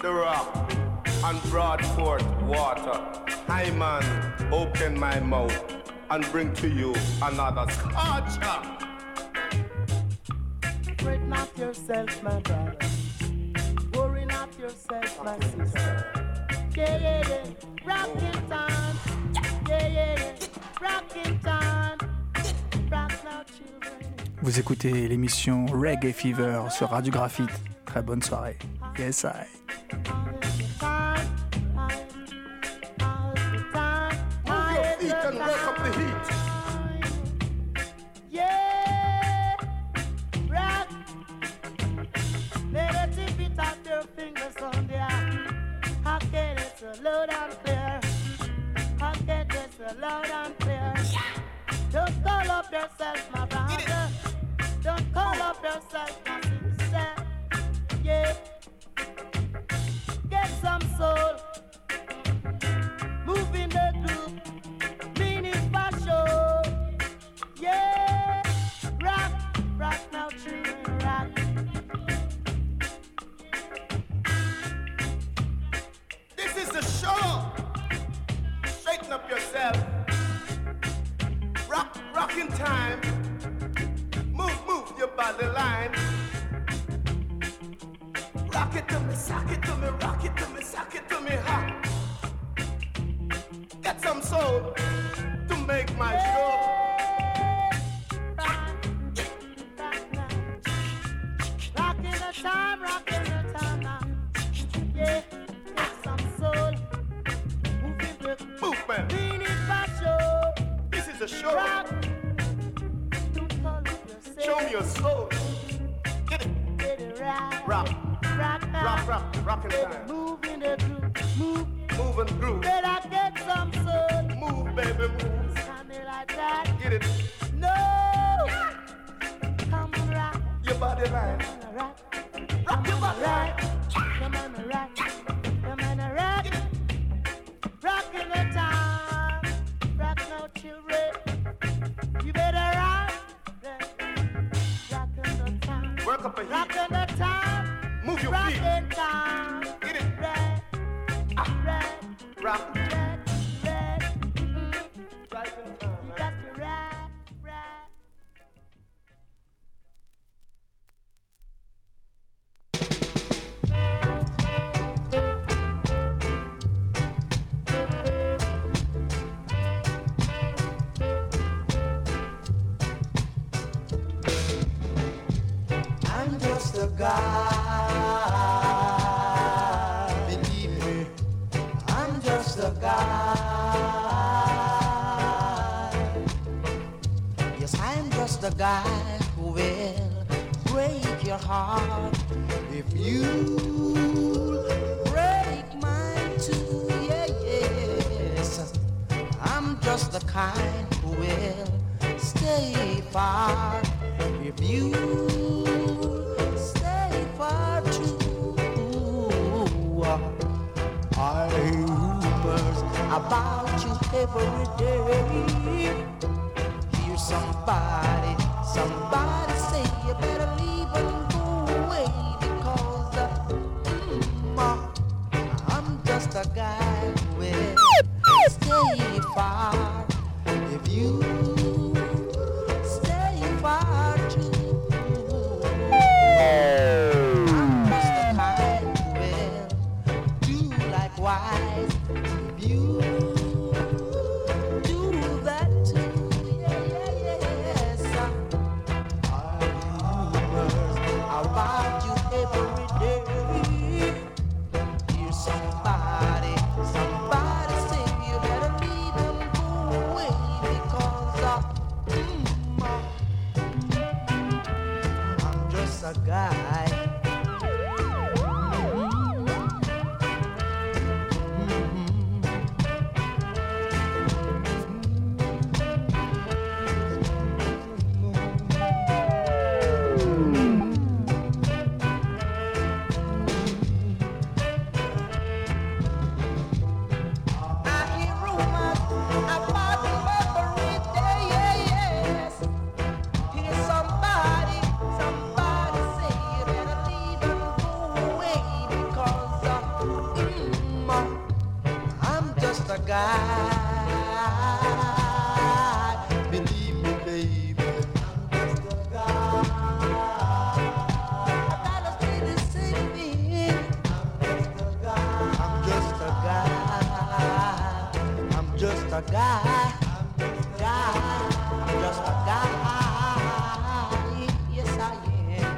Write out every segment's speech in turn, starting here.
the rock and brought forth water. I man, open my mouth and bring to you another scorcher. Fret not yourself, my brother. Worry not yourself, my sister. Yeah, yeah, yeah. Rockin' time. Yeah, yeah, yeah. Rockin' time. Rock now, children. Vous écoutez l'émission Reggae Fever sur Radio Graphite. Très bonne soirée. Yes, I. And work up the heat. Yeah, rock. Let it tip it off your fingers on there. How can it so loud and clear? How can it so loud and clear? Don't call up yourself, my brother. Don't call up yourself, my sister. Yeah, get some soul. Move in the group. Show. Yeah, rock, rock now, children, rock. This is the show. Straighten up yourself. Rock, rockin' time. Move your body line. Rock it to me, sock it to me, rock it to me, sock it to me, hot. Get some soul. Make my show. Rockin' the time now. Yeah, get some soul. Moving the move, man. Lean it back, show. This is a show. Rock. Don't call it yourself. Show me your soul. Get it. Get it right. Rock. Rock now. Rock. Rockin' time. Move in the groove. Move. Move and groove. Better get some soul. Move, baby, move. Like that. Get it. No. Come on, rock. Your body line. Rock. Rock your body line. Come on, rock. Come on, rock. Rock in the time. Rock now, children. You better rock. Rock in the time. Work up a heat. Rock in the time. Move your rock feet. Rock in time. Get it. Red. Red. Rock. Red. Red. The guy who will break your heart if you break mine too. Yeah, yes, I'm just the kind who will stay far if you stay far too. I hear rumors about you every day. Hear somebody say you better leave and go away because I'm just a guy who will stay far if you stay far too. I'm just the kind who will do likewise if you do that too. About you every day. Hear somebody say you better leave them go away because just a guy. Believe me, baby, I'm just a guy. I gotta say the same thing. I'm just a guy. I'm just a guy. I'm just a guy. Yes, I am.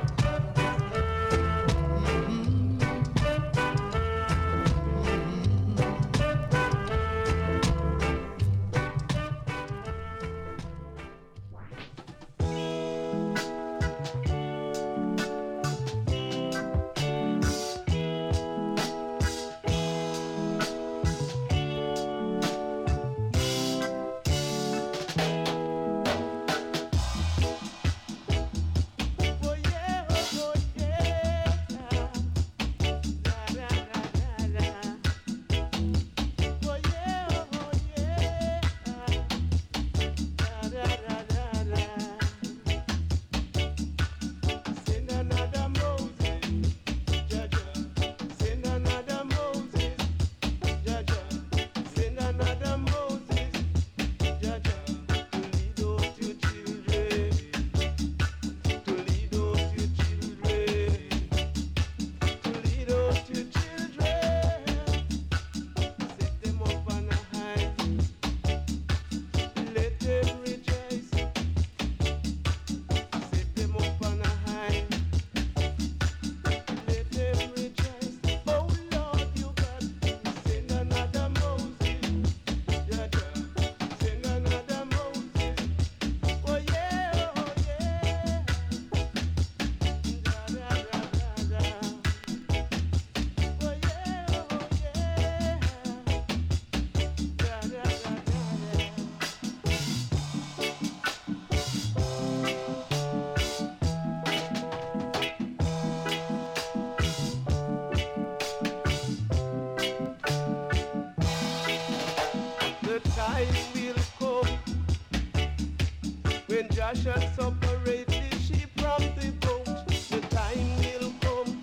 Shall separate the sheep from the goat. The time will come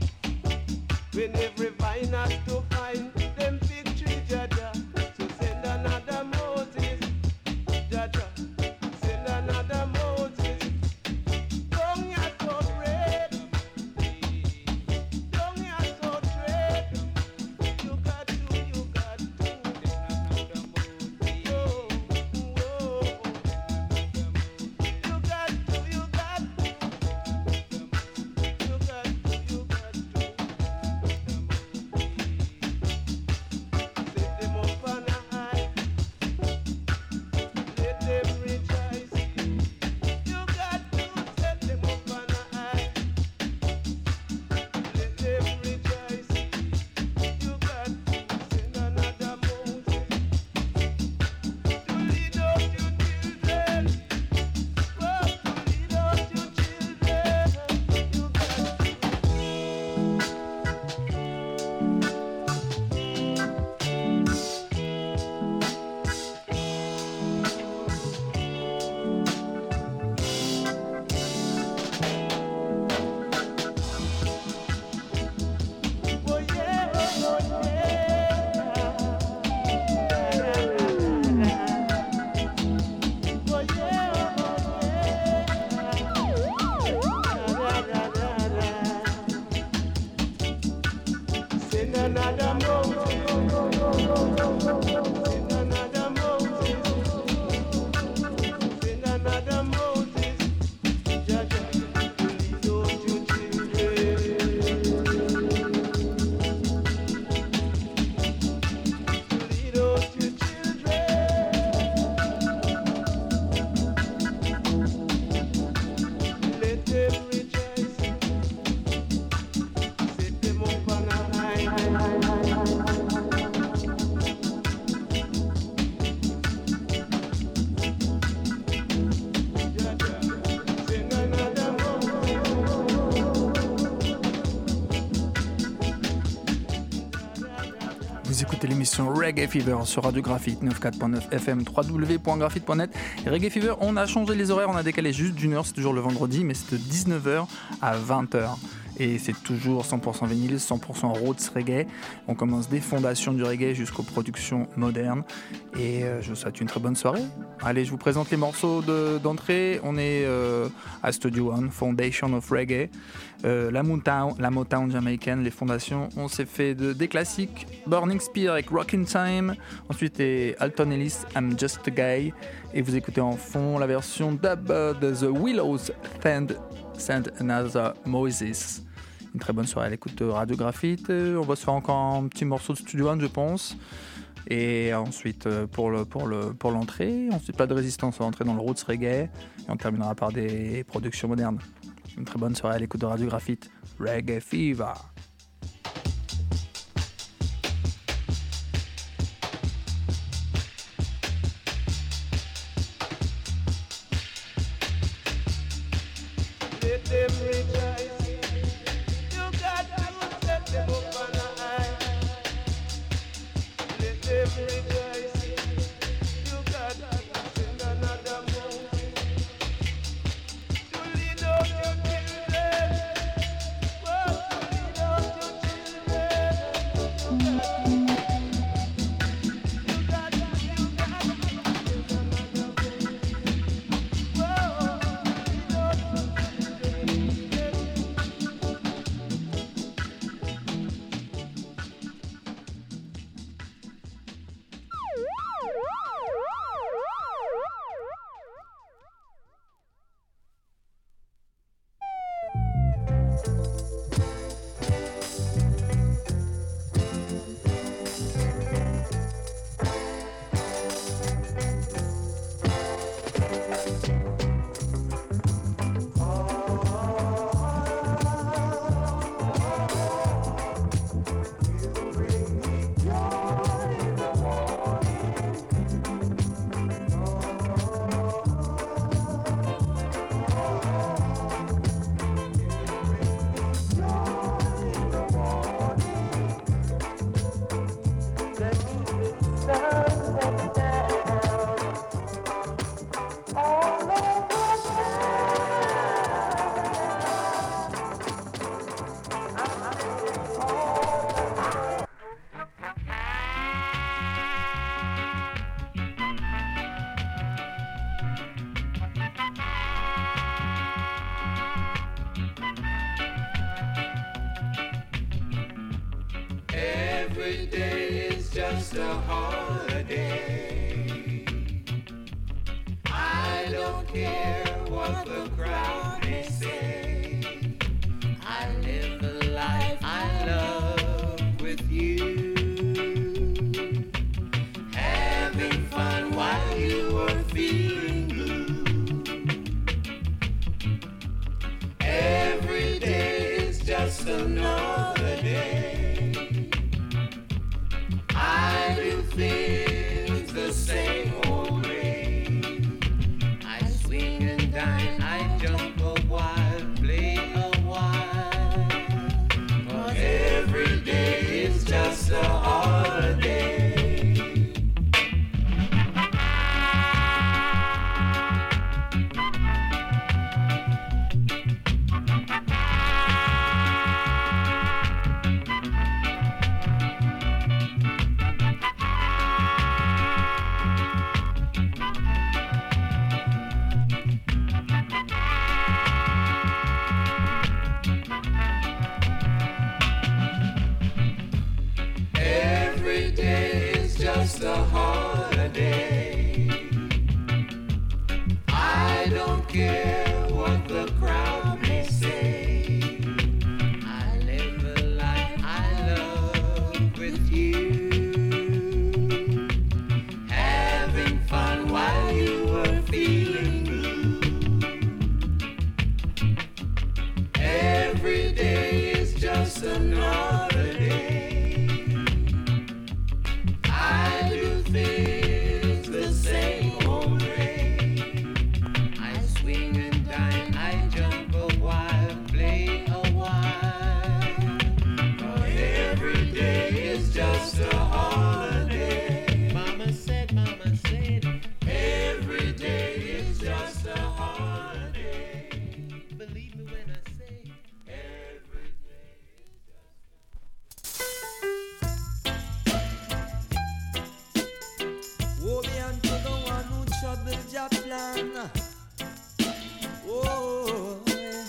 when every vine has to find them victory, Jaja. So send another Moses, Jaja. Send another Moses. Don't you so red? Don't you so red? You got to. Oh, oh. You got Vous écoutez l'émission Reggae Fever sur Radio Graphite 94.9 FM, www.graphite.net. Et Reggae Fever, on a changé les horaires, on a décalé juste d'une heure, c'est toujours le vendredi, mais c'est de 19h à 20h. Et c'est toujours 100% vinyle, 100% roots reggae. On commence des fondations du reggae jusqu'aux productions modernes. Et je vous souhaite une très bonne soirée. Allez, je vous présente les morceaux d'entrée. On est à Studio One, Foundation of Reggae. La Motown jamaïcaine, les fondations. On s'est fait des classiques. Burning Spear avec Rockin' Time. Ensuite, Alton Ellis, I'm Just a Guy. Et vous écoutez en fond la version dub de The Willows, Send Another Moses. Une très bonne soirée à l'écoute de Radio Graphite. On va se faire encore un petit morceau de Studio One, je pense. Et ensuite, pour l'entrée, ensuite pas de résistance, on va entrer dans le roots reggae. Et on terminera par des productions modernes. Une très bonne soirée à l'écoute de Radio Graphite. Reggae Fever. Let them rejoice. You got to set them up on high. Let them rejoice. You got to send another move. To lead out your children. Well, to lead out your children. You got to send another move. Well, lead out your Every day is just a holiday. I don't care what the crowd may say. I live the life I love with you. Having fun while you are feeling blue. Every day is just another day. I do things the same old way. I swing and dine, I jump a while, play a while. But every day is just a holiday. build your plan. Oh,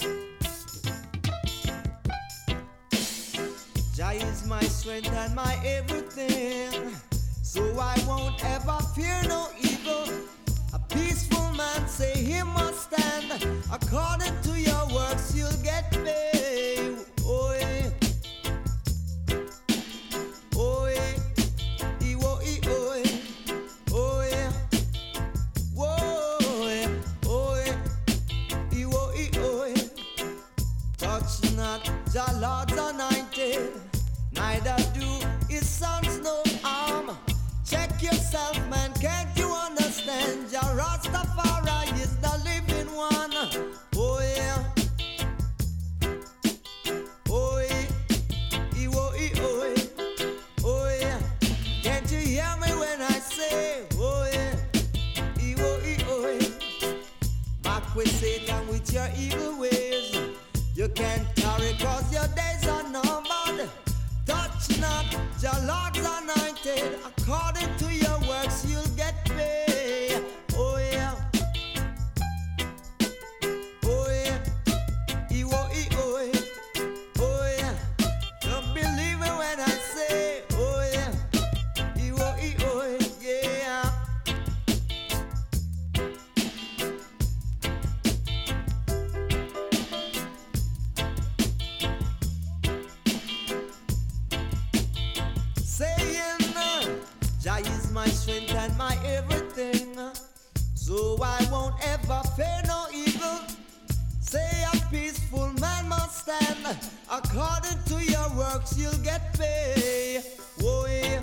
Jah is my strength and my everything, so I won't ever fear no evil. A peaceful man say he must stand. According to your works you'll get paid. Oh yeah. Oh yeah. Oh yeah. Oh yeah. Whoa yeah. Oh yeah. Oh yeah. Touch not the Lord's anointed, neither do his sons no harm. Check yourself, man, can't you understand? Jah Rastafari is the living one. Oh yeah. Oh yeah. Oh yeah. Oh yeah. Can't you hear me when I say, oh yeah. Oh yeah. Back with Satan with your evil ways. You can't carry cause your days are numbered. Touch not your Lord's anointed. According to your works you'll get paid. Oh yeah. Oh yeah. Oh yeah. Oh yeah. Don't believe me when I say, oh yeah. Oh yeah. Jah is my strength and my everything, so I won't ever fear no evil. Say a peaceful man must stand. According to your works you'll get paid. Oh yeah.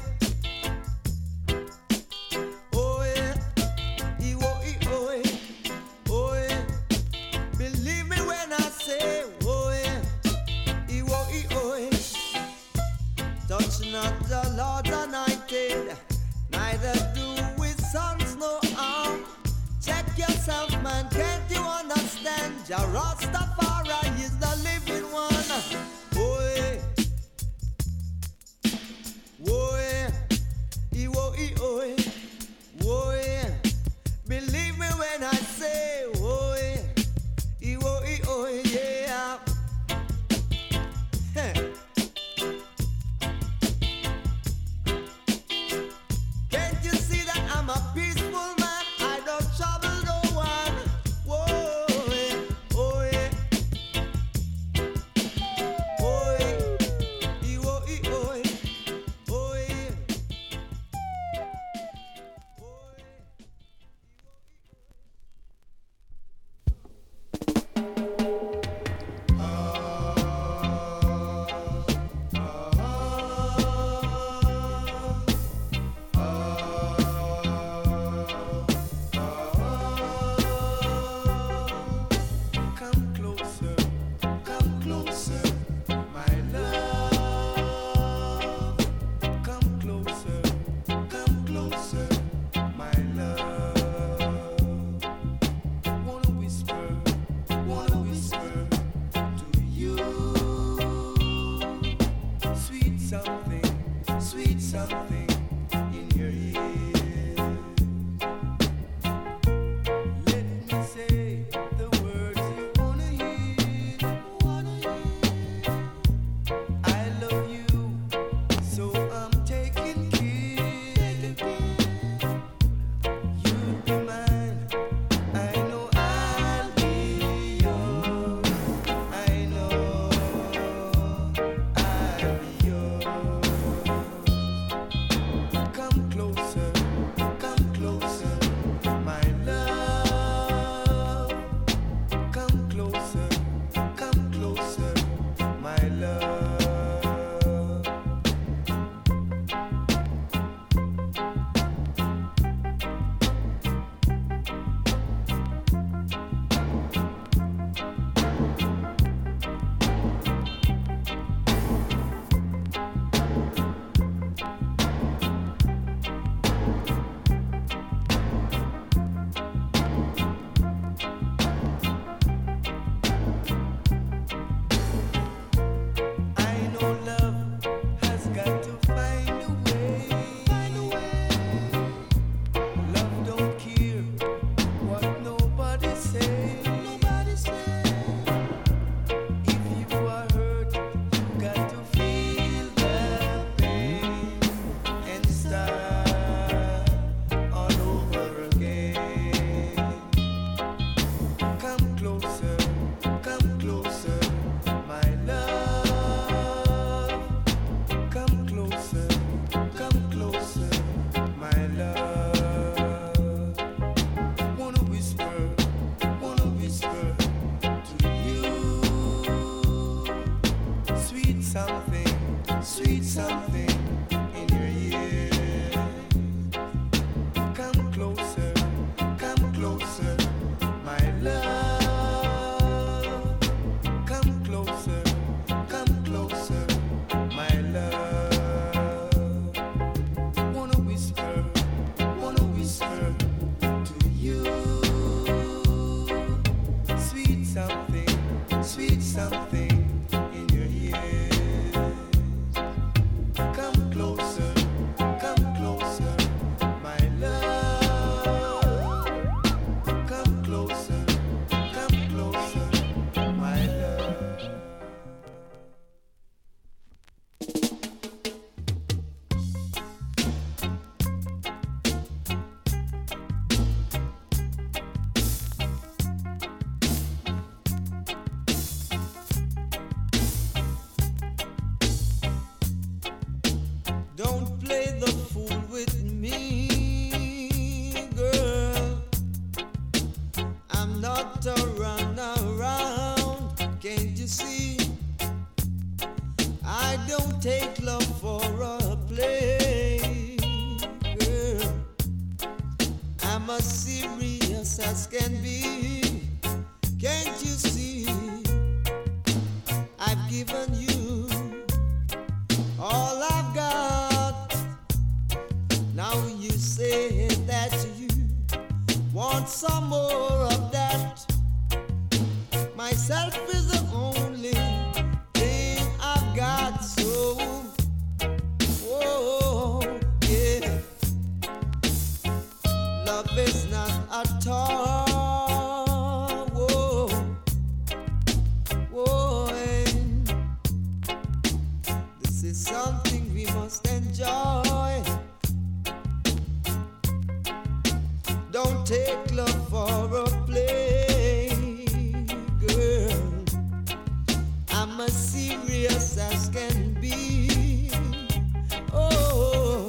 Oh yeah. Oh yeah. Oh yeah. Believe me when I say, oh yeah. Oh yeah. Touch not the Lord's anointed, neither do his sons no harm. Check yourself, man, can't you understand? Jah Rastafari is the living one. Oh yeah. Oh yeah. I'm as serious as can be. Can't you see? I've given you all I've got. Now you say that you want some more of that. Myself is the only thing I've got, so oh yeah. Love is not a toy. Whoa, whoa, and this is something we must enjoy. Don't take love for a play, girl. I'm as serious as can be. Oh,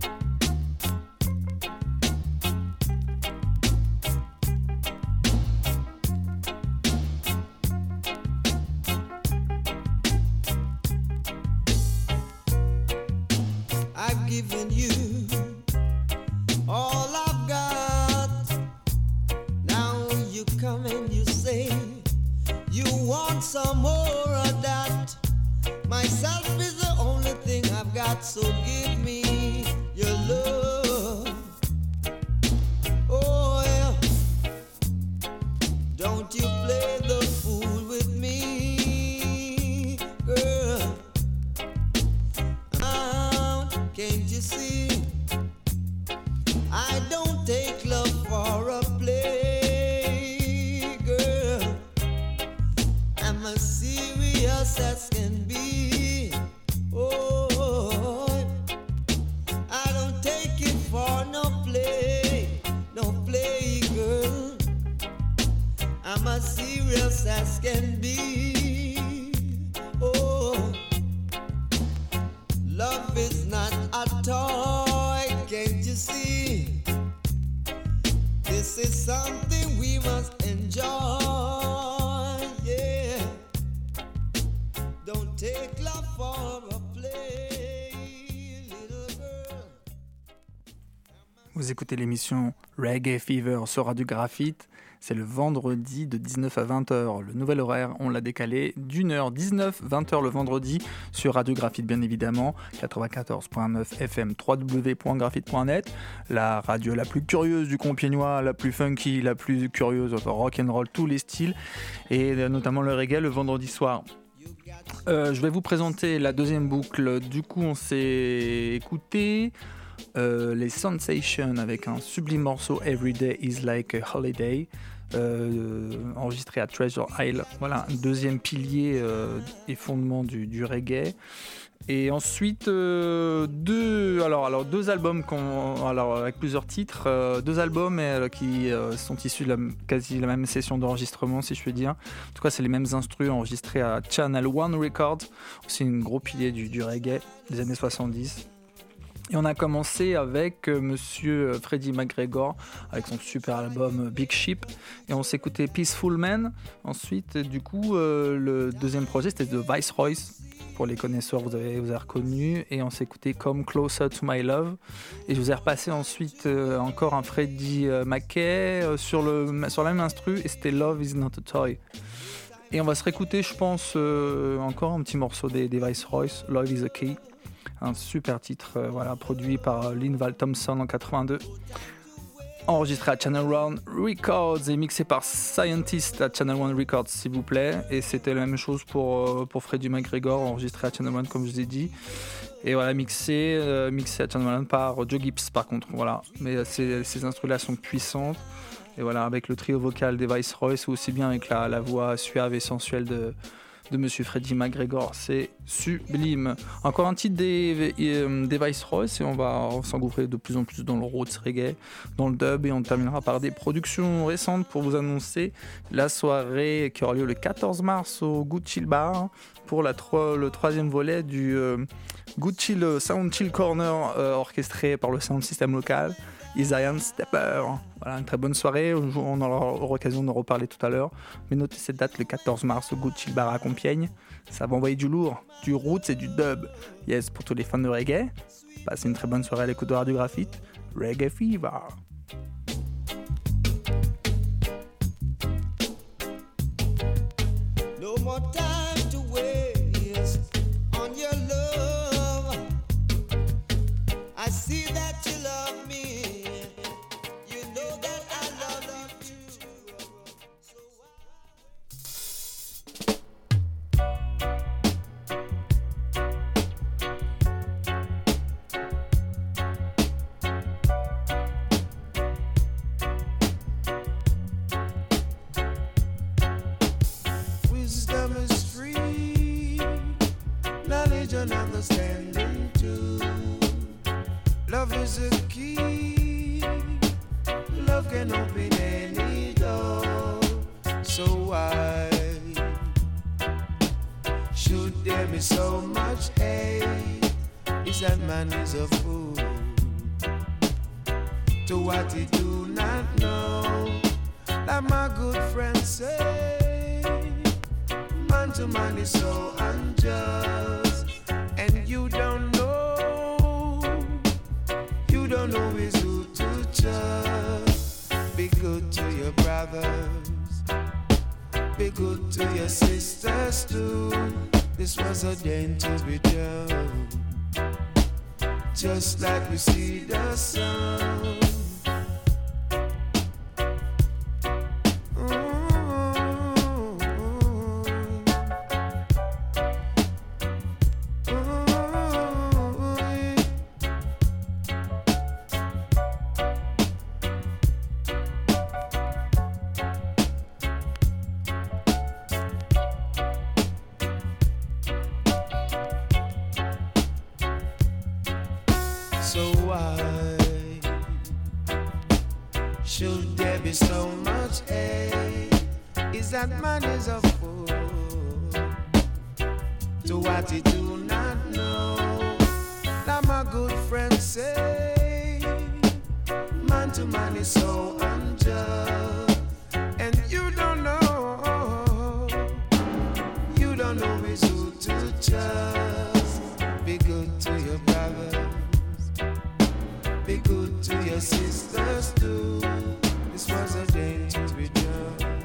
I've given you all I've got. Now you come and you say you want some more of that. Myself is the only thing I've got, so give me your love. Oh yeah. Don't you play the fool with me, girl. Can't you see? I don't take love for a play, girl. I'm as serious as can be. Oh, I don't take it for no play, girl. I'm as serious as can be. Oh, love is not a toy, can't you see? This is something we must enjoy, yeah. Don't take love for a play, little girl. Vous écoutez l'émission Reggae Fever sur Radio Graphite. C'est le vendredi de 19 à 20h. Le nouvel horaire, on l'a décalé d'1h, 19, 20h le vendredi sur Radio Graphite, bien évidemment. 94.9 FM, www.graphite.net. La radio la plus curieuse du Compiègnois, la plus funky, la plus curieuse, enfin rock'n'roll, tous les styles. Et notamment le reggae le vendredi soir. Je vais vous présenter la deuxième boucle. Du coup, on s'est écouté les Sensations avec un sublime morceau Every Day is Like a Holiday, enregistré à Treasure Isle. Voilà, un deuxième pilier et fondement du reggae. Et ensuite deux albums avec plusieurs titres, deux albums qui sont issus de quasi la même session d'enregistrement, si je puis dire. En tout cas, c'est les mêmes instrus enregistrés à Channel One Records, aussi un gros pilier du reggae des années 70. Et on a commencé avec monsieur Freddie McGregor avec son super album Big Ship, et on s'est écouté Peaceful Man. Ensuite, du coup, le deuxième projet c'était The Viceroys. Pour les connaisseurs, vous avez reconnu. Et on s'est écouté Come Closer to My Love. Et je vous ai repassé ensuite encore un Freddie Mackay sur la même instru, et c'était Love Is Not a Toy. Et on va se réécouter, je pense, encore un petit morceau des Viceroys, Love Is a Key. Un super titre, produit par Linval Thompson en 82. Enregistré à Channel One Records et mixé par Scientist à Channel One Records, s'il vous plaît. Et c'était la même chose pour Freddie McGregor, enregistré à Channel One, comme je vous ai dit. Et voilà, mixé à Channel One par Joe Gibbs, par contre. Voilà. Mais ces instruments-là sont puissantes. Et voilà, avec le trio vocal des Viceroys, aussi bien avec la voix suave et sensuelle de monsieur Freddie McGregor, c'est sublime. Encore un titre des Viceroys, et on va s'engouffrer de plus en plus dans le roots reggae, dans le dub, et on terminera par des productions récentes pour vous annoncer la soirée qui aura lieu le 14 mars au Good Chill Bar pour le troisième volet du Good Chill Sound Chill Corner orchestré par le sound system local Isaiah Stepper. Voilà, une très bonne soirée. On aura l'occasion d'en reparler tout à l'heure. Mais notez cette date, le 14 mars au Good Chill Bar à Compiègne. Ça va envoyer du lourd, du roots et du dub. Yes, pour tous les fans de reggae. Passez une très bonne soirée à l'écoute de Radio Graphite. Reggae Fever. more time to waste on your love. I see that you love me. You know that I love you too. So wisdom is free, knowledge and understanding too. Love is a key, love can open any door. So why should there be so much hate? Is that man is a fool to what he do not know? Like my good friend say, man to man is so unjust, and you don't know is who to trust. Be good to your brothers, be good to your sisters too. This was ordained to be done, just like we see the sun. So why should there be so much hate? Is that man is a fool to what he do not know? Now my good friend say, man to man is so unjust, and you don't know is who to trust. Be good to your brother, be good to your sisters too. This was ordained to be done,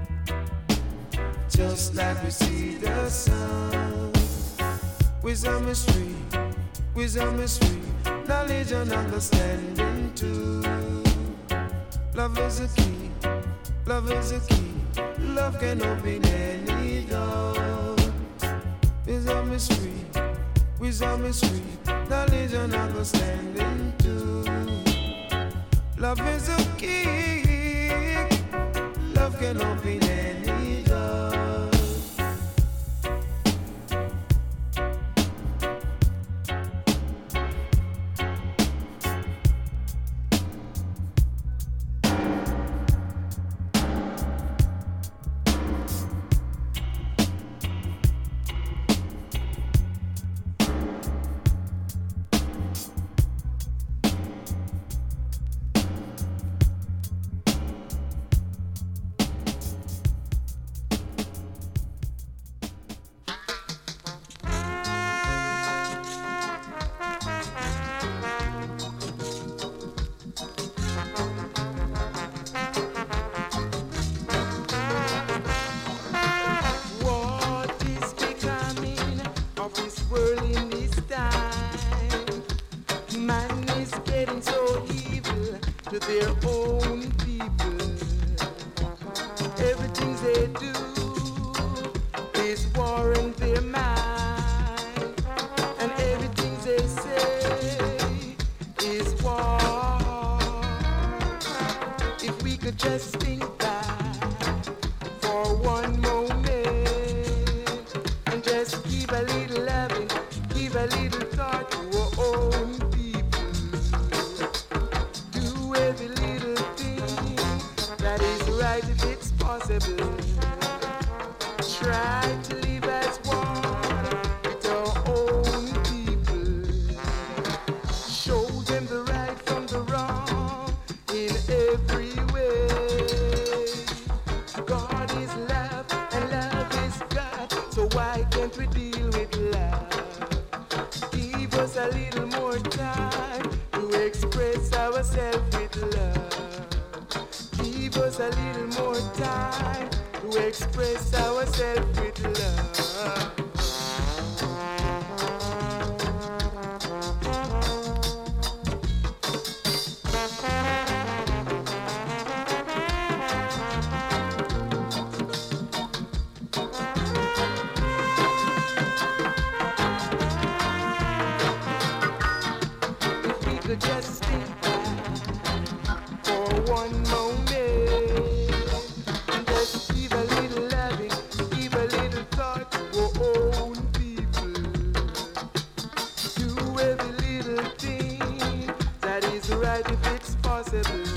just like we see the sun. Wisdom is free, knowledge and understanding too. Love is a key, love is a key. Love can open any door. Wisdom is free, knowledge and understanding too. Love is a key, love can open any door. Their own people. Everything they do is warring their mind, and everything they say is war. If we could just think back for one moment and just give a little loving, give a little thought to our own people. Do every little thing that is right if it's possible. Try to live as one with our own people. Show them the right from the wrong in every way. God is love and love is God, so why can't we deal with love? Give us a little more time to express ourselves with love. Give us a little more time to to express ourselves with love. If we could just think for one moment and just give a little loving, give a little thought to our own people. Do every little thing that is right if it's possible.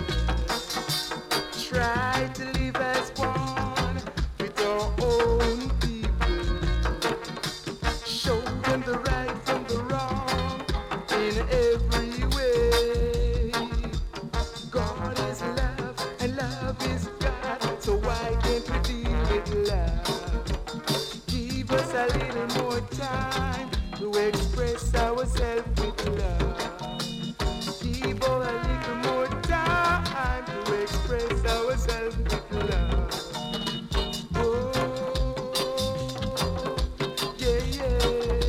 Try to live as one with our own people. Show them the right from the wrong in every way. God is love and love is God, so why can't we deal with love? Give us a little more time to express ourselves with love. Give us a little more time to express ourselves with love. Oh, yeah, yeah.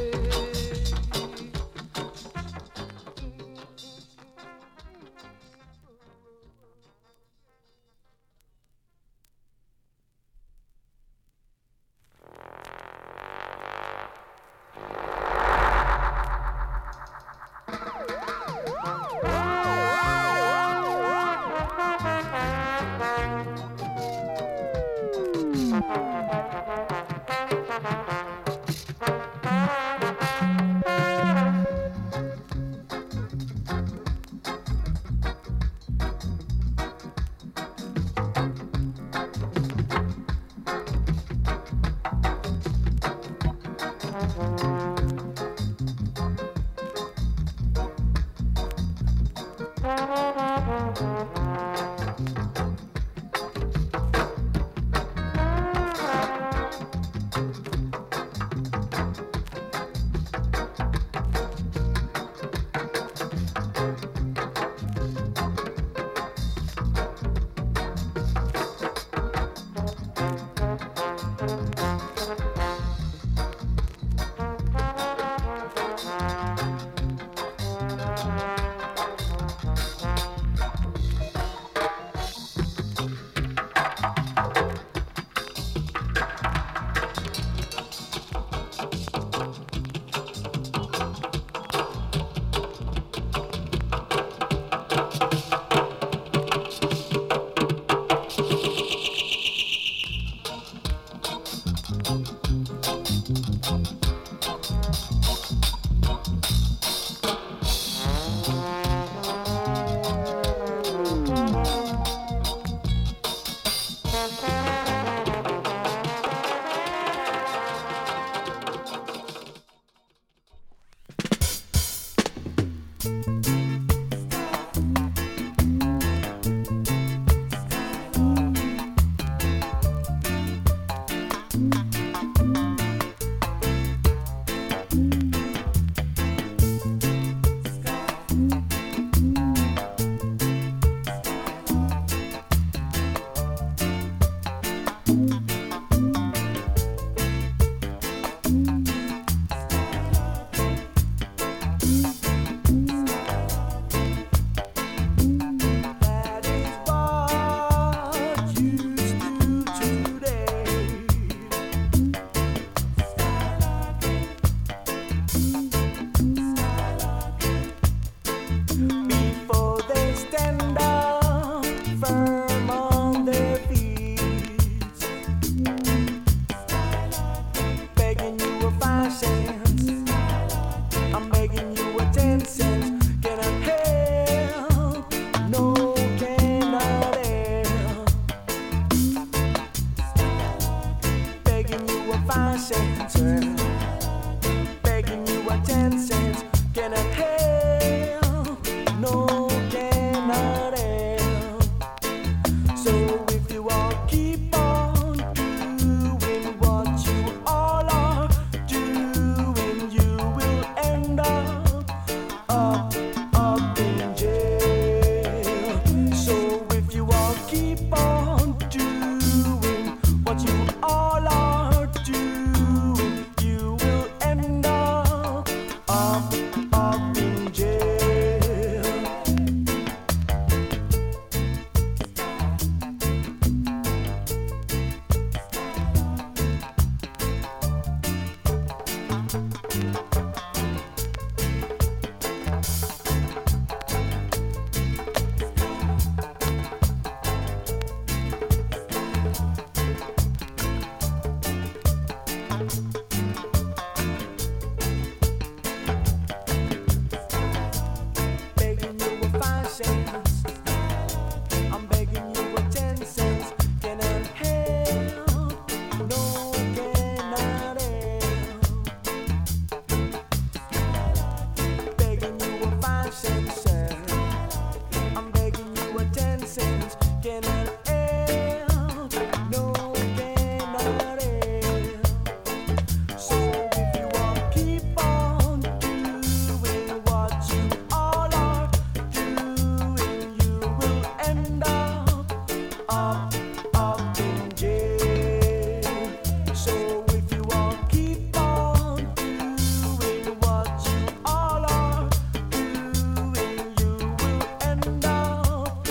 up in jail. So if you won't keep on doing what you all are doing, you will end up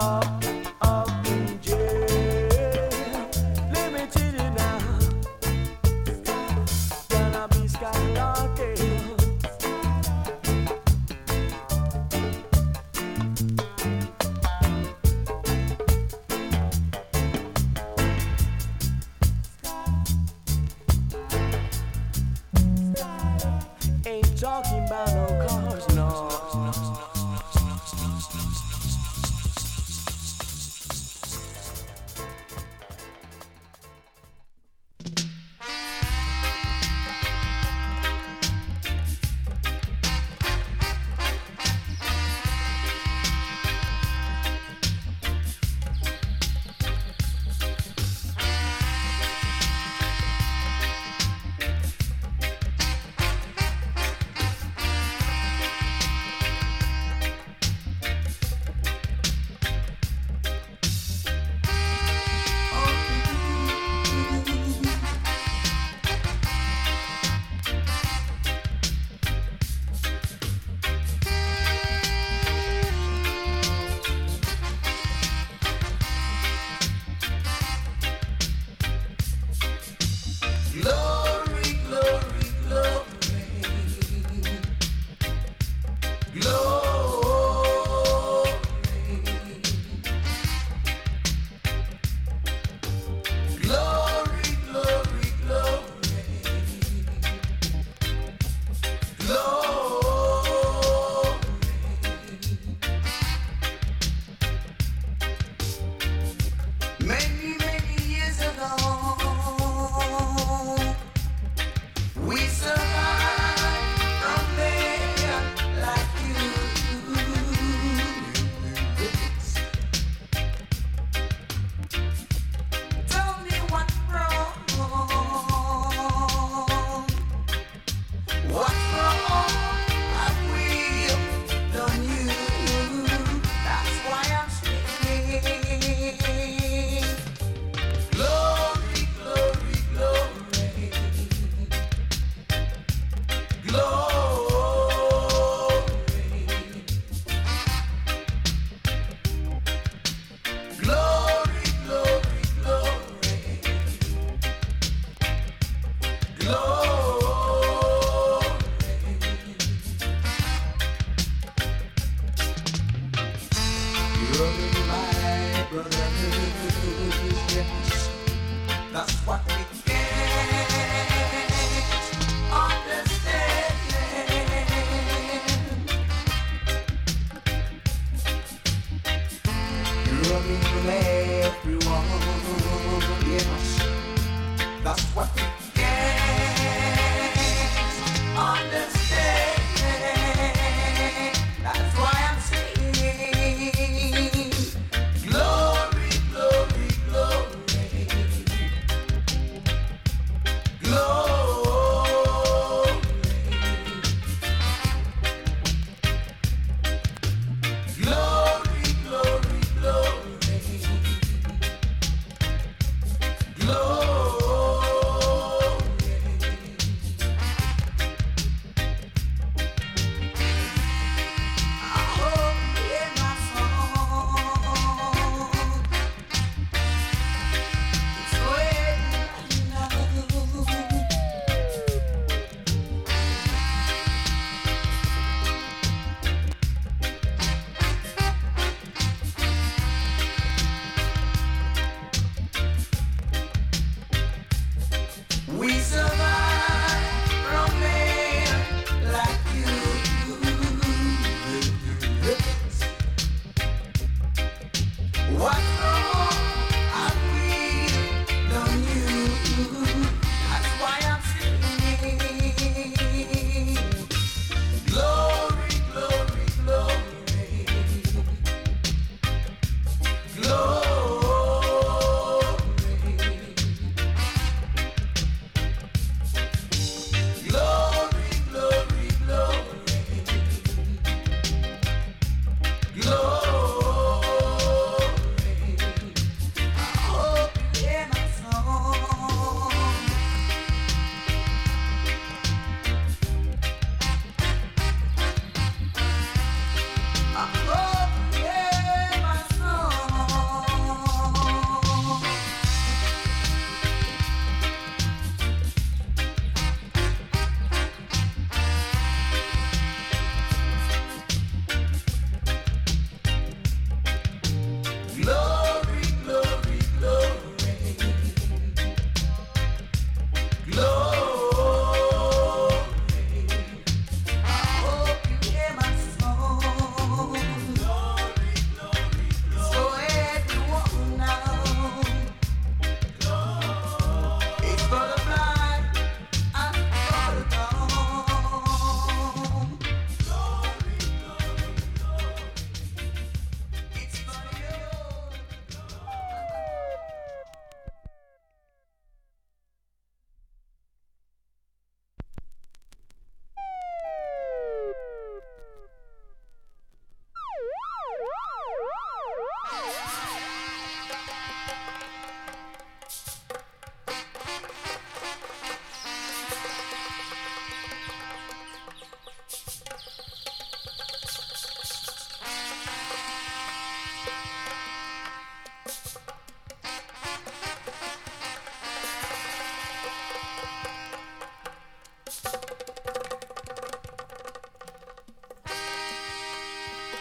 in jail. Limited now, gonna be skyrocketing. Ain't talking about no cars, no. Glory, glory, glory. Glory, glory, glory. Glory. Many, many years ago, we survived from there like you. Tell me what's wrong. What's wrong? Have we done you? That's why I'm singing. Glory, glory, glory. Glory, glory, glory. Glory, my brothers, yes, that's what we can't understand. Loving everyone, yes, that's what we can't understand. That's why I'm singing. Glory, glory, glory. Glory. Glory, glory, glory. Glory.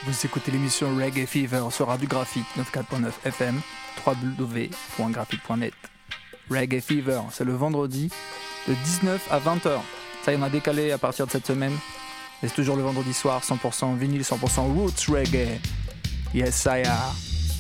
Vous écoutez l'émission Reggae Fever sur Radio Graphite 94.9 FM, www.graphite.net. Reggae Fever, c'est le vendredi de 19 à 20h. Ça y en a décalé à partir de cette semaine. Et c'est toujours le vendredi soir, 100% vinyle, 100% roots reggae. Yes, I am.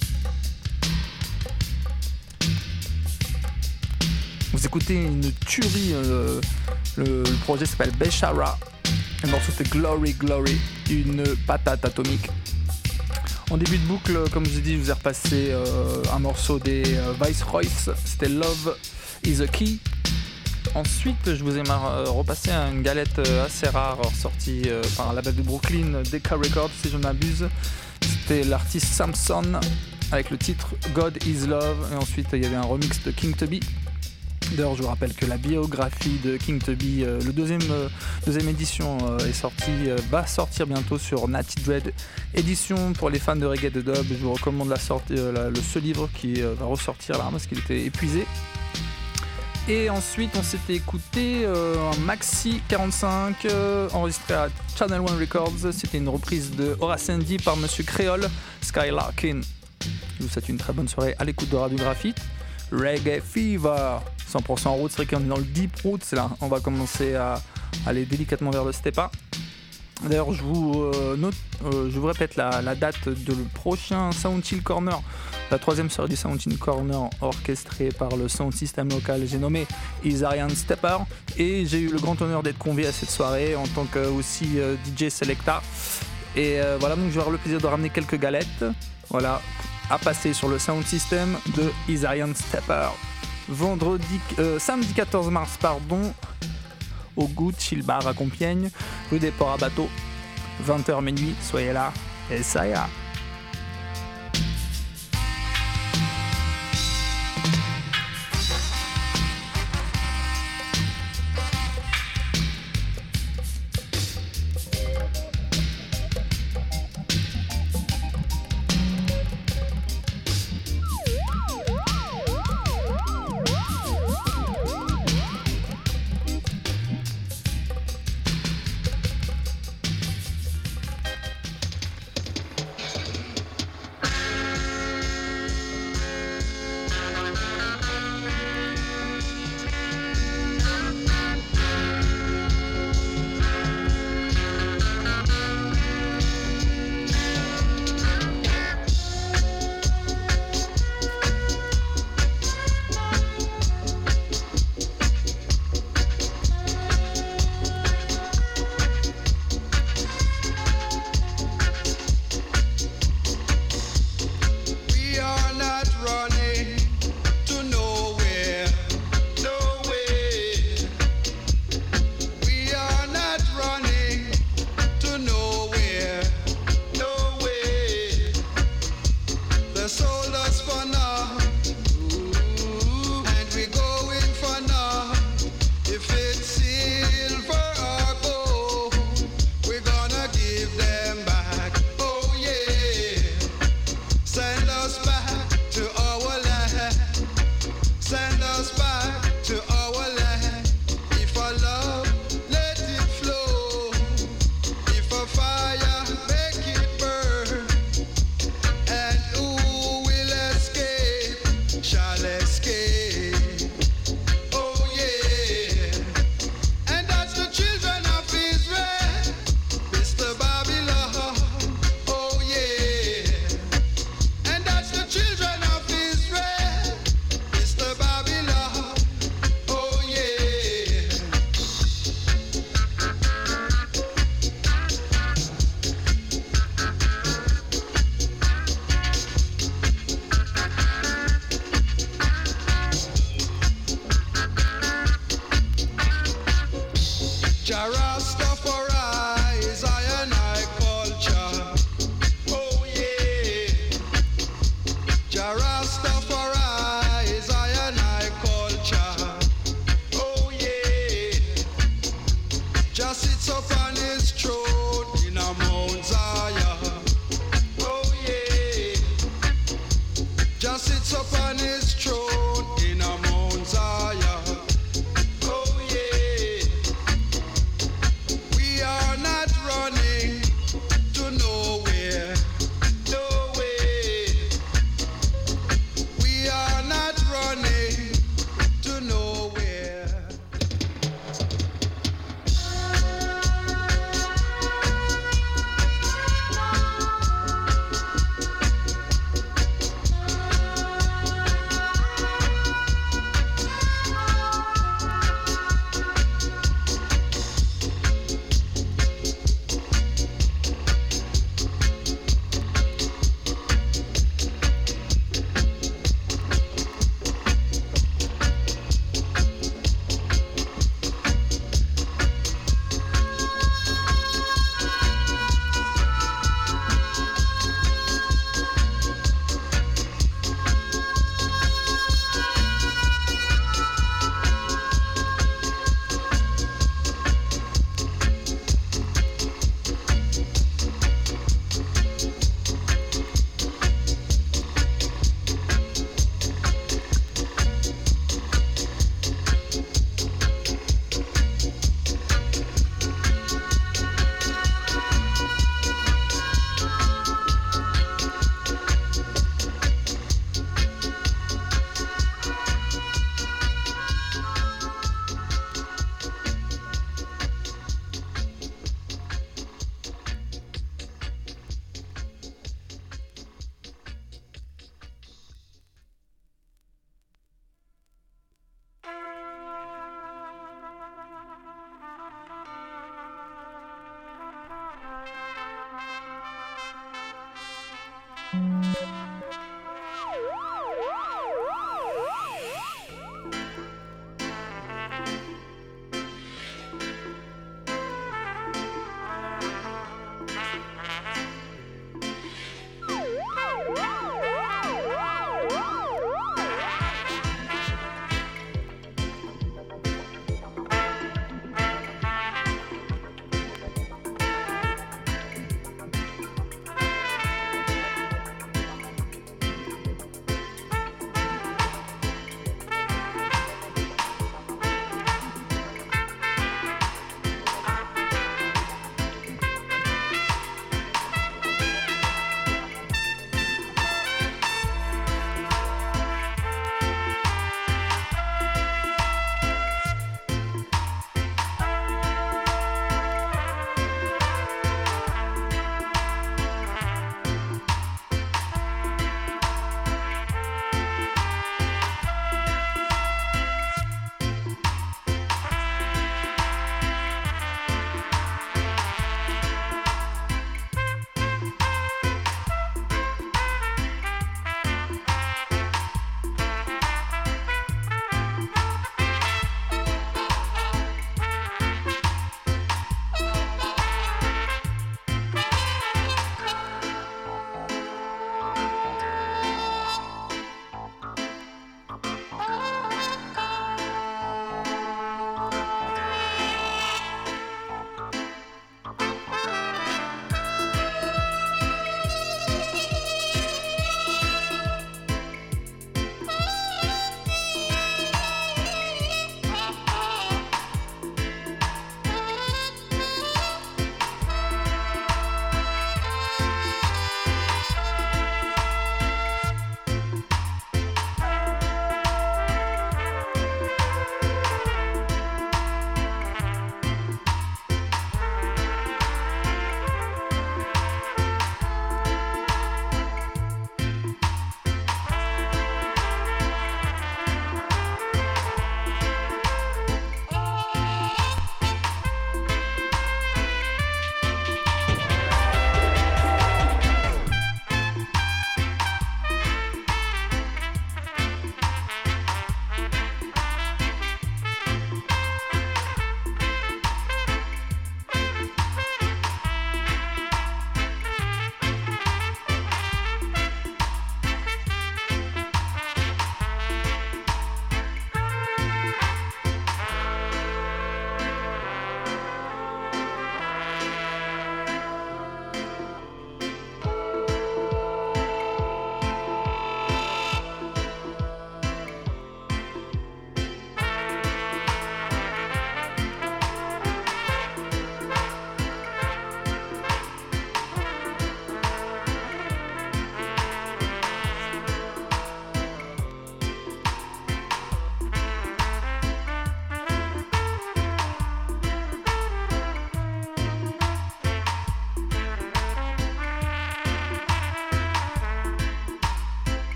Vous écoutez une tuerie, le projet s'appelle Beshara. Le morceau c'est Glory Glory, une patate atomique. En début de boucle, comme je vous ai dit, je vous ai repassé un morceau des Viceroys, c'était Love is a Key. Ensuite, je vous ai repassé une galette assez rare sortie par un label de Brooklyn, Decca Records si je ne m'abuse. C'était l'artiste Samson avec le titre God is Love. Et ensuite, il y avait un remix de King Tubby. D'ailleurs, je vous rappelle que la biographie de King Tubby, le deuxième édition va sortir bientôt sur Natty Dread édition pour les fans de reggae de dub. Je vous recommande ce livre qui va ressortir là parce qu'il était épuisé. Et ensuite, on s'était écouté un Maxi 45 enregistré à Channel One Records. C'était une reprise de Horace Andy par Monsieur Créole, Skylarkin. Je vous souhaite une très bonne soirée à l'écoute de Radio Graphite. Reggae Fever, 100% roots, c'est vrai qu'on est dans le deep roots là. On va commencer à aller délicatement vers le stepa. D'ailleurs, je vous répète la date de le prochain Sound Chill Corner, la troisième série du Sound Chill Corner orchestrée par le sound system local. J'ai nommé Isarian Stepper et j'ai eu le grand honneur d'être convié à cette soirée en tant que aussi DJ Selecta. Et voilà, donc je vais avoir le plaisir de ramener quelques galettes. Voilà, à passer sur le sound system de Isarian Stepper. Samedi 14 mars, au Good Chill Bar à Compiègne, rue des Ports à Bateau, 20h minuit, soyez là, et ça y est. nowhere.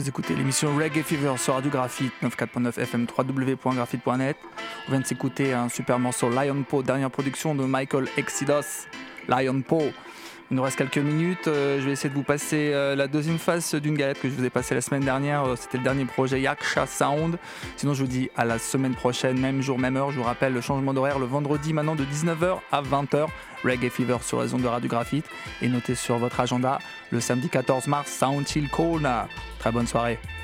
Vous écoutez l'émission Reggae Fever sur Radio Graphite, 94.9 FM, www.graphite.net. On vient de s'écouter un super morceau, Lion Paw, dernière production de Michael Exodus, Lion Paw. Il nous reste quelques minutes, je vais essayer de vous passer la deuxième phase d'une galette que je vous ai passée la semaine dernière. C'était le dernier projet Yaksha Sound. Sinon je vous dis à la semaine prochaine, même jour, même heure. Je vous rappelle le changement d'horaire le vendredi maintenant de 19h à 20h. Reggae Fever sur les ondes de Radio Graphite. Et notez sur votre agenda le samedi 14 mars, Sound Chill Corner. Très bonne soirée.